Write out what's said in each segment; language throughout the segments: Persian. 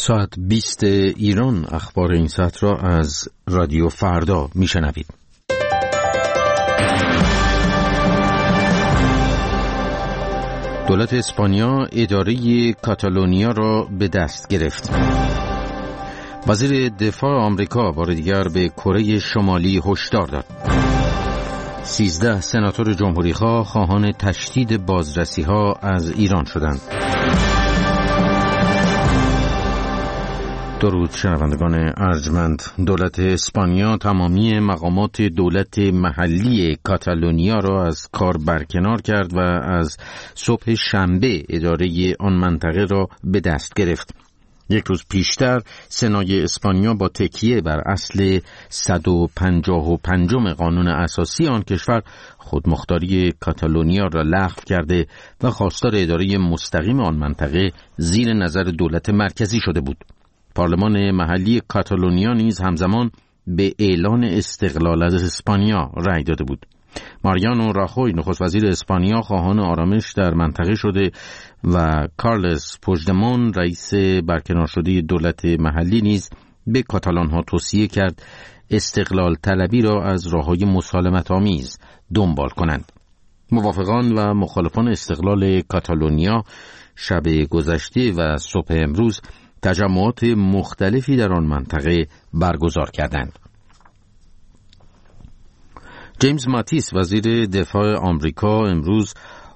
ساعت 20 ایران اخبار این ساعت را از رادیو فردا میشنوید. دولت اسپانیا اداره کاتالونیا را به دست گرفت. وزیر دفاع آمریکا بار دیگر به کره شمالی هشدار داد. 13 سناتور جمهوری‌خواه خواهان تشدید بازرسی‌ها از ایران شدند. درود شنوندگان ارجمند. دولت اسپانیا تمامی مقامات دولت محلی کاتالونیا را از کار برکنار کرد و از صبح شنبه اداره آن منطقه را به دست گرفت. یک روز پیشتر سنای اسپانیا با تکیه بر اصل 155 قانون اساسی آن کشور خودمختاری کاتالونیا را لغو کرده و خواستار اداره مستقیم آن منطقه زیر نظر دولت مرکزی شده بود. پارلمان محلی کاتالونیا نیز همزمان به اعلان استقلال از اسپانیا رأی داده بود. ماریانو راخوی نخست وزیر اسپانیا خواهان آرامش در منطقه شده و کارلس پوژدمون رئیس برکنار شده دولت محلی نیز به کاتالان‌ها توصیه کرد استقلال طلبی را از راه‌های مسالمت آمیز دنبال کنند. موافقان و مخالفان استقلال کاتالونیا شب گذشته و صبح امروز تجمعات مختلفی در آن منطقه برگزار کردند. جیمز ماتیس وزیر دفاع آمریکا امروز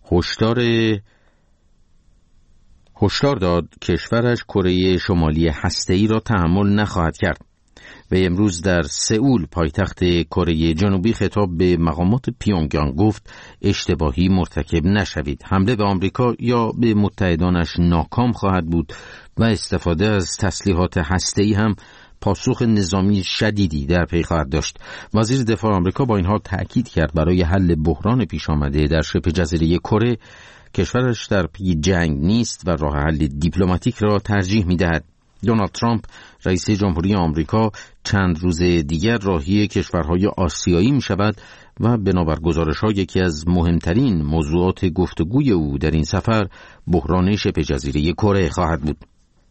هشدار داد کشورش کره شمالی هسته‌ای را تحمل نخواهد کرد و امروز در سئول پایتخت کره جنوبی خطاب به مقامات پیونگیانگ گفت اشتباهی مرتکب نشوید. حمله به آمریکا یا به متحدانش ناکام خواهد بود و استفاده از تسلیحات هسته‌ای هم پاسخ نظامی شدیدی در پی خواهد داشت. وزیر دفاع آمریکا با این حال تأکید کرد برای حل بحران پیش آمده در شبه جزیره کره کشورش در پی جنگ نیست و راه حل دیپلماتیک را ترجیح می‌دهد. دونالد ترامپ رئیس جمهوری آمریکا چند روز دیگر راهی کشورهای آسیایی می‌شود و بنابر گزارش‌ها یکی از مهمترین موضوعات گفتگوی او در این سفر بحران شبه جزیره کره خواهد بود.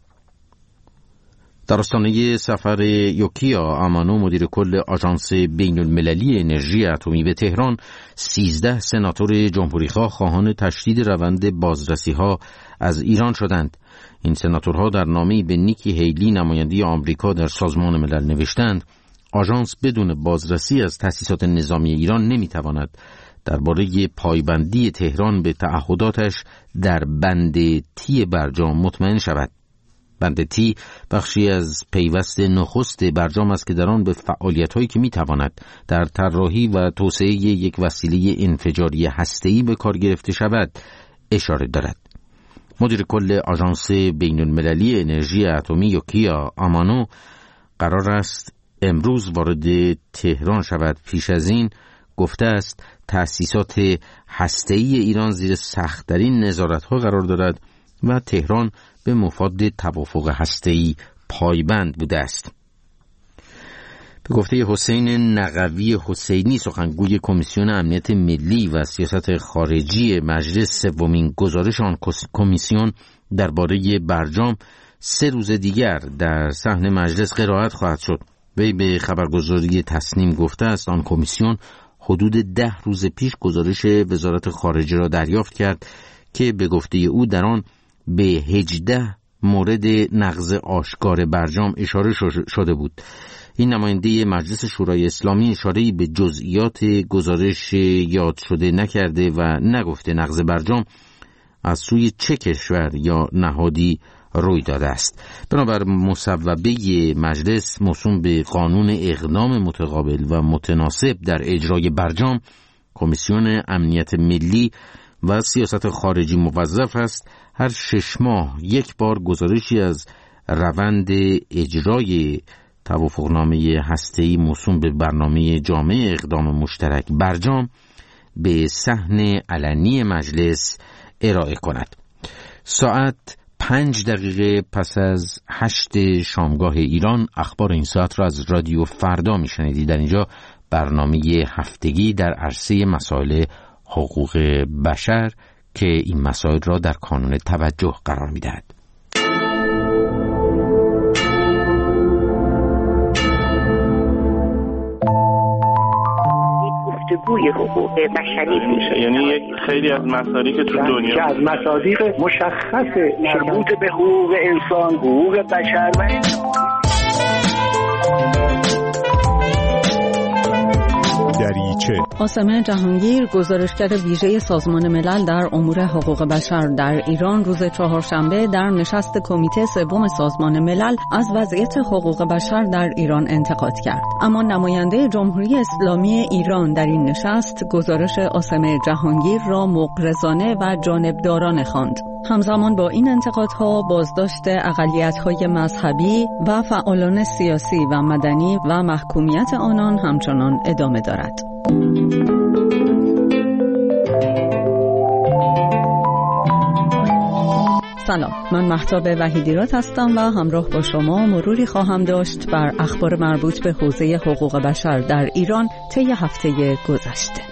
در آستانه سفر یوکیا آمانو مدیر کل آژانس بین‌المللی انرژی اتمی به تهران 13 سناتور جمهوری‌خواه خواهان تشدید روند بازرسی‌ها از ایران شدند. این سناتورها در نامه‌ای به نیکی هیلی نماینده آمریکا در سازمان ملل نوشتند آژانس بدون بازرسی از تأسیسات نظامی ایران نمی‌تواند درباره پایبندی تهران به تعهداتش در بند تی برجام مطمئن شود. بند تی بخشی از پیوست نخست برجام است که در آن به فعالیت‌هایی که می‌تواند در طراحی و توسعه یک وسیله انفجاری هسته‌ای به کار گرفته شود اشاره دارد. مدیر کل آژانس بین‌المللی انرژی اتمی یوکیا آمانو قرار است امروز وارد تهران شود. پیش از این گفته است تأسیسات هسته‌ای ایران زیر سخت‌ترین نظارت‌ها قرار دارد و تهران به مفاد توافق هسته‌ای پایبند بوده است. به گفته حسین نقوی حسینی سخنگوی کمیسیون امنیت ملی و سیاست خارجی مجلس سومین گزارش آن کمیسیون درباره برجام 3 روز دیگر در صحن مجلس قرائت خواهد شد. وی به خبرگزاری تسنیم گفته است آن کمیسیون حدود 10 روز پیش گزارش وزارت خارجه را دریافت کرد که به گفته او در آن به 18 مورد نقض آشکار برجام اشاره شده بود. این نماینده مجلس شورای اسلامی اشاره‌ای به جزئیات گزارش یاد شده نکرده و نگفته نقض برجام از سوی چه کشور یا نهادی روی داده است. بنابر مصوبه مجلس موسوم به قانون اقدام متقابل و متناسب در اجرای برجام، کمیسیون امنیت ملی و سیاست خارجی موظف است هر 6 ماه یک بار گزارشی از روند اجرای توافقنامه هسته‌ای موسوم به برنامه جامع اقدام مشترک برجام به صحن علنی مجلس ارائه کند. ساعت 5 دقیقه پس از 8 شامگاه ایران اخبار این ساعت را از رادیو فردا میشنیدید. در اینجا برنامه هفتگی در عرصه مسائل حقوق بشر که این مسائل را در کانون توجه قرار می‌دهد. گفتگوی حقوق بشری میشه. یعنی یک خیلی از مصادیق که تو دنیا که از مصادیق مشخص مربوط به حقوق انسان، حقوق بشر و عاصمه جهانگیر، گزارشگر ویژه سازمان ملل در امور حقوق بشر در ایران، روز چهارشنبه در نشست کمیته سوم سازمان ملل از وضعیت حقوق بشر در ایران انتقاد کرد. اما نماینده جمهوری اسلامی ایران در این نشست گزارش عاصمه جهانگیر را مغرضانه و جانبدارانه خواند. همزمان با این انتقادها بازداشت اقلیت‌های مذهبی و فعالان سیاسی و مدنی و محکومیت آنان همچنان ادامه دارد. سلام، من مهتاب وحیدیرات هستم و همراه با شما مروری خواهم داشت بر اخبار مربوط به حوزه حقوق بشر در ایران طی هفته گذشته.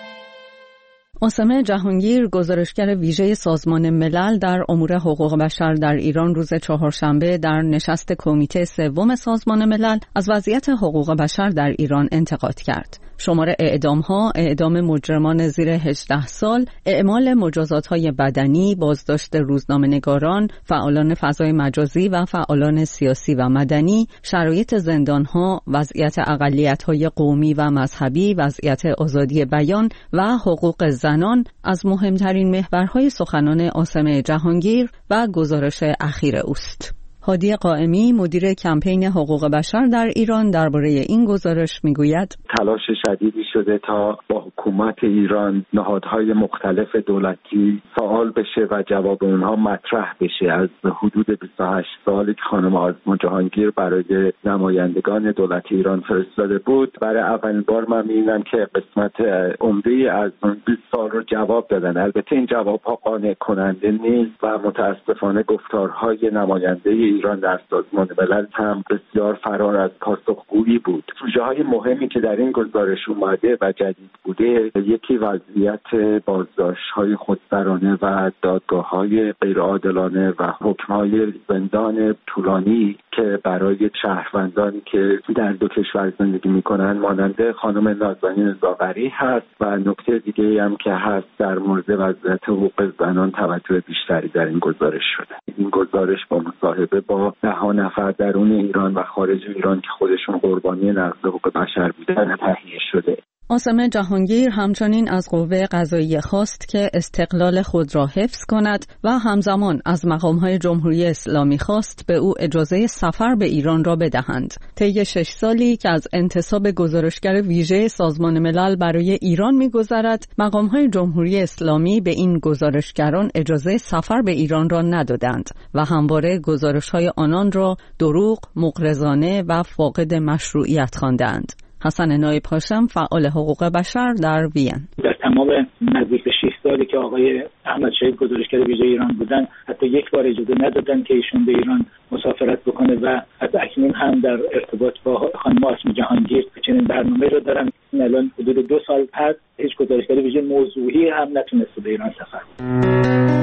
عاصمه جهانگیر، گزارشگر ویژه سازمان ملل در امور حقوق بشر در ایران، روز چهارشنبه در نشست کمیته سوم سازمان ملل از وضعیت حقوق بشر در ایران انتقاد کرد. شمار اعدام‌ها، اعدام مجرمان زیر 18 سال، اعمال مجازات‌های بدنی، بازداشت روزنامه‌نگاران، فعالان فضای مجازی و فعالان سیاسی و مدنی، شرایط زندان‌ها، وضعیت اقلیت‌های قومی و مذهبی، وضعیت آزادی بیان و حقوق زنان از مهمترین محورهای سخنان عاصمه جهانگیر و گزارش اخیر اوست. هادی قائمی، مدیر کمپین حقوق بشر در ایران، درباره این گزارش میگوید: تلاش شدیدی شده تا با حکومت ایران نهادهای مختلف دولتی فعال بشه و جواب اونها مطرح بشه. از حدود 28 سالی که خانم عاصمه جهانگیر برای نمایندگان دولت ایران فرستاده بود، برای اولین بار من می‌بینم که قسمت عمده‌ای از اون 20 سال رو جواب دادن. البته این جواب‌ها قانع کننده نیست و متأسفانه گفتارهای نماینده ایران در سازمان ملل هم بسیار فرار از پاسخگویی بود. سوژه‌های مهمی که در این گزارش اومده و جدید بوده، یکی وضعیت بازداشت‌های خودسرانه و دادگاه‌های غیرعادلانه و حکم‌های زندان طولانی که برای شهروندانی که در دو کشور زندگی می‌کنند مانند خانم نازنین زاغری هست و نکته دیگه‌ای هم که هست در مورد وضعیت حقوق زنان توجه بیشتری در این گزارش شده. این گزارش با مصاحبه با 10 نفر درون ایران و خارج ایران که خودشون قربانی نقض حقوق بشر بودن تهیه شده. عاصمه جهانگیر همچنین از قوه قضاییه خواست که استقلال خود را حفظ کند و همزمان از مقام‌های جمهوری اسلامی خواست به او اجازه سفر به ایران را بدهند. طی 6 سالی که از انتصاب گزارشگر ویژه سازمان ملل برای ایران می‌گذرد، مقام‌های جمهوری اسلامی به این گزارشگران اجازه سفر به ایران را ندادند و همواره گزارش‌های آنان را دروغ، مغرضانه و فاقد مشروعیت خواندند. حسن نایب هاشم، فعال حقوق بشر در وین: در تمام نزدیک به 6 سالی که آقای احمد شهید گزارشگر ویژه ایران بودن، حتی یک بار اجازه ندادن که ایشون به ایران مسافرت بکنه و از اکنون هم در ارتباط با خانم عاصمه جهانگیر چنین برنامه‌ای رو دارن. الان حدود 2 سال بعد هیچ گزارشگر ویژه موضوعی هم نتونسته به ایران سفر کنه.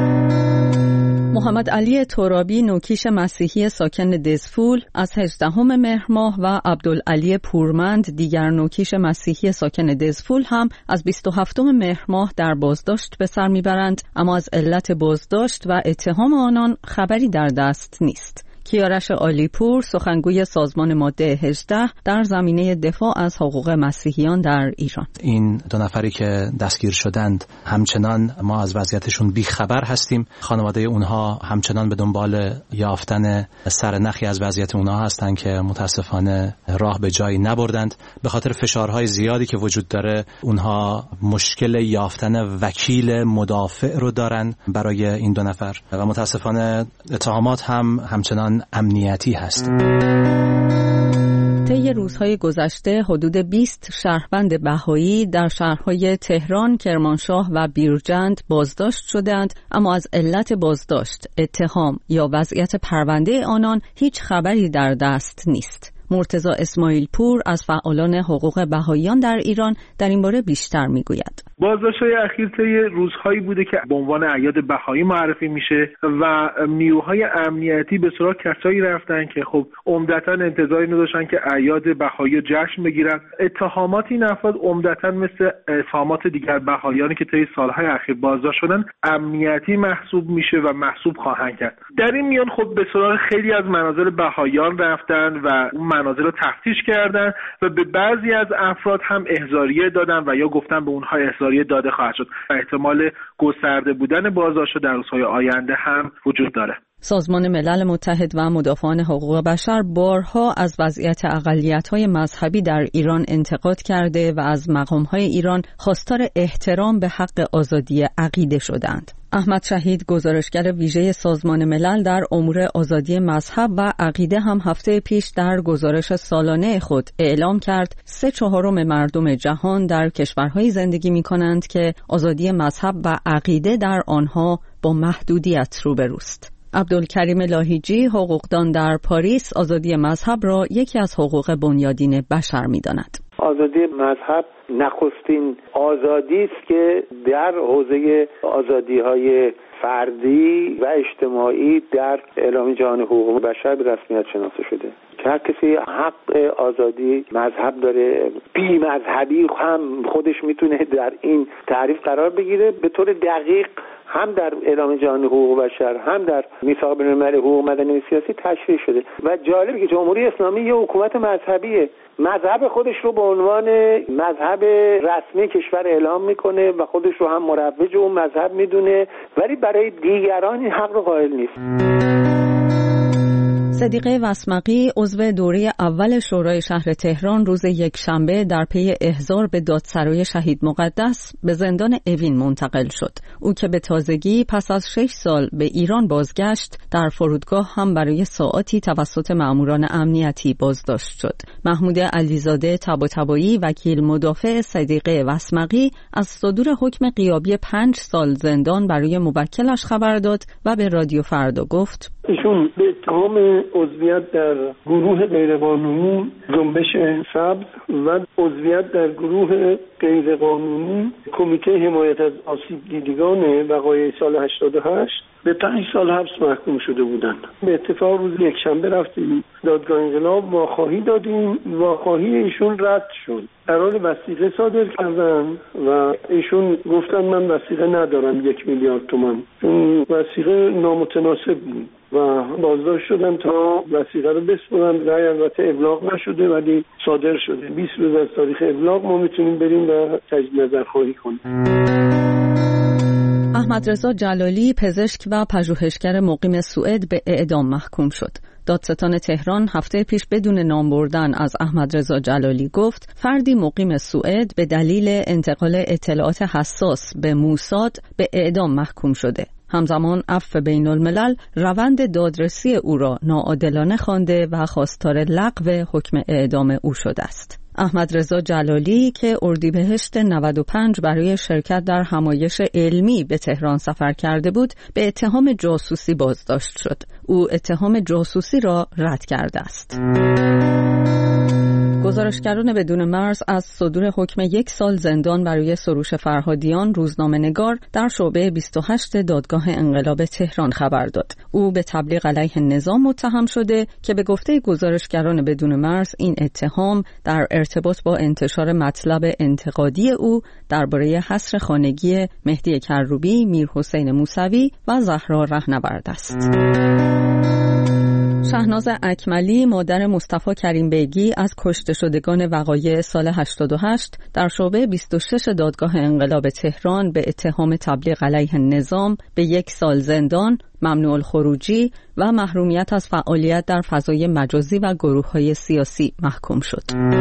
محمد علی ترابی، نوکیش مسیحی ساکن دزفول، از 18 مهر ماه و عبدالعلی پورمند، دیگر نوکیش مسیحی ساکن دزفول، هم از 27 مهر ماه در بازداشت به سر میبرند، اما از علت بازداشت و اتهام آنان خبری در دست نیست. کیارش عالیپور، سخنگوی سازمان ماده 18 در زمینه دفاع از حقوق مسیحیان در ایران: این 2 نفری که دستگیر شدند همچنان ما از وضعیتشون بیخبر هستیم. خانواده اونها همچنان به دنبال یافتن سرنخی از وضعیت اونها هستند که متاسفانه راه به جایی نبردند. به خاطر فشارهای زیادی که وجود داره اونها مشکل یافتن وکیل مدافع رو دارن برای این 2 نفر و متاسفانه اتهامات هم همچنان امنیتی هست. طی روزهای گذشته حدود 20 شهروند بهایی در شهرهای تهران، کرمانشاه و بیرجند بازداشت شدند، اما از علت بازداشت، اتهام یا وضعیت پرونده آنان هیچ خبری در دست نیست. مرتضی اسماعیل پور از فعالان حقوق بهائیان در ایران در این باره بیشتر میگوید. بازداشت‌های اخیر طی روزهایی بوده که به عنوان اعیاد بهایی معرفی میشه و نیروهای امنیتی به سراغ کسایی رفتن که خب عمدتاً انتظاری نداشتن که اعیاد بهایی رو جشن بگیرن. اتهامات این افراد عمدتاً مثل اتهامات دیگر بهاییانی که طی سالهای اخیر بازداشت شدن امنیتی محسوب میشه و محسوب خواهند کرد. در این میان خب به سراغ خیلی از منازل بهاییان رفتن و اون منازل رو تفتیش کردن و به بعضی از افراد هم احضاریه دادن و یا گفتن به اونها احضاریه داده خواهد شد. احتمال گسترده بودن بازداشت در روزهای آینده هم وجود داره. سازمان ملل متحد و مدافعان حقوق بشر بارها از وضعیت اقلیت‌های مذهبی در ایران انتقاد کرده و از مقام‌های ایران خواستار احترام به حق آزادی عقیده شدند. احمد شهید، گزارشگر ویژه سازمان ملل در امور آزادی مذهب و عقیده، هم هفته پیش در گزارش سالانه خود اعلام کرد 3/4 مردم جهان در کشورهایی زندگی می‌کنند که آزادی مذهب و عقیده در آنها با محدودیت روبروست. عبدالکریم لاهیجی، حقوقدان در پاریس، آزادی مذهب را یکی از حقوق بنیادین بشر می‌داند. آزادی مذهب نخستین آزادی است که در حوزه آزادی‌های فردی و اجتماعی در اعلامیه جهانی حقوق بشر به رسمیت شناخته شده که هر کسی حق آزادی مذهب داره. بی مذهبی هم خودش میتونه در این تعریف قرار بگیره. به طور دقیق هم در اعلامیه جهانی حقوق بشر هم در میثاق بین‌المللی حقوق مدنی و سیاسی تشریح شده و جالبه که جمهوری اسلامی یه حکومت مذهبیه، مذهب خودش رو به عنوان مذهب رسمی کشور اعلام میکنه و خودش رو هم مروج اون مذهب میدونه، ولی برای دیگران این حق رو قائل نیست. صدیقه وسمقی، عضو دوره اول شورای شهر تهران، روز یکشنبه در پی احضار به دادسرای شهید مقدس به زندان اوین منتقل شد. او که به تازگی پس از 6 سال به ایران بازگشت، در فرودگاه هم برای ساعاتی توسط مأموران امنیتی بازداشت شد. محمود علیزاده طباطبایی، وکیل مدافع صدیقه وسمقی، از صدور حکم غیابی 5 سال زندان برای موکلش خبر داد و به رادیو فردا گفت: ایشون به اتهام عضویت در گروه غیرقانونی جنبش سبز و عضویت در گروه غیرقانونی کمیته حمایت از آسیب دیدگان وقایع سال 88 به 5 سال حبس محکوم شده بودند. به اتفاق روز یکشنبه رفتیم دادگاه انقلاب، واخواهی دادیم، واخواهی ایشون رد شد. قرار وثیقه صادر کردن و ایشون گفتن من وثیقه ندارم 1 میلیارد تومان، چون وثیقه نامتناسب بود و بازداشت شدن تا وثیقه رو بسپرن. رأی البته ابلاغ نشده ولی صادر شده. 20 روز از تاریخ ابلاغ ما میتونیم بریم و تجدید نظرخواهی کنیم. احمد رضا جلالی، پزشک و پژوهشگر مقیم سوئد، به اعدام محکوم شد. دادستان تهران هفته پیش بدون نام بردن از احمد رضا جلالی گفت فردی مقیم سوئد به دلیل انتقال اطلاعات حساس به موساد به اعدام محکوم شده. همزمان عفو بین الملل روند دادرسی او را ناعادلانه خوانده و خواستار لغو حکم اعدام او شده است. احمد رضا جلالی که اردیبهشت 95 برای شرکت در همایش علمی به تهران سفر کرده بود، به اتهام جاسوسی بازداشت شد. او اتهام جاسوسی را رد کرده است. گزارشگران بدون مرز از صدور حکم 1 سال زندان برای سروش فرهادیان، روزنامه‌نگار، در شعبه 28 دادگاه انقلاب تهران خبر داد. او به تبلیغ علیه نظام متهم شده که به گفته گزارشگران بدون مرز این اتهام در ارتباط با انتشار مطلب انتقادی او درباره حصر خانگی مهدی کروبی، میرحسین موسوی و زهرا رهنورد است. شهناز اکملی، مادر مصطفی کریم بیگی، از کشته شدگان وقایع سال 88 در شعبه 26 دادگاه انقلاب تهران به اتهام تبلیغ علیه نظام به 1 سال زندان، ممنوع الخروجی و محرومیت از فعالیت در فضای مجازی و گروه‌های سیاسی محکوم شد.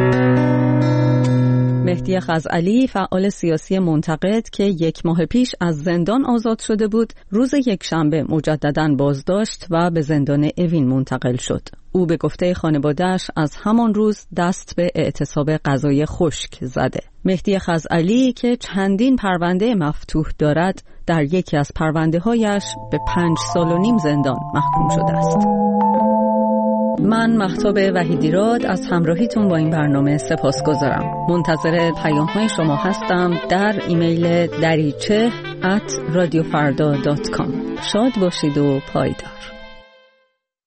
مهدی خزعلی، فعال سیاسی منتقد که 1 ماه پیش از زندان آزاد شده بود، روز یکشنبه مجدداً بازداشت و به زندان اوین منتقل شد. او به گفته خانواده‌اش از همان روز دست به اعتصاب غذای خشک زده. مهدی خزعلی که چندین پرونده مفتوح دارد، در یکی از پرونده‌هایش به 5 سال و نیم زندان محکوم شده است. من مهتاب وحیدیراد از همراهیتون با این برنامه سپاسگزارم. منتظر پیام‌های شما هستم در ایمیل dariche@radiofarda.com. شاد باشید و پایدار.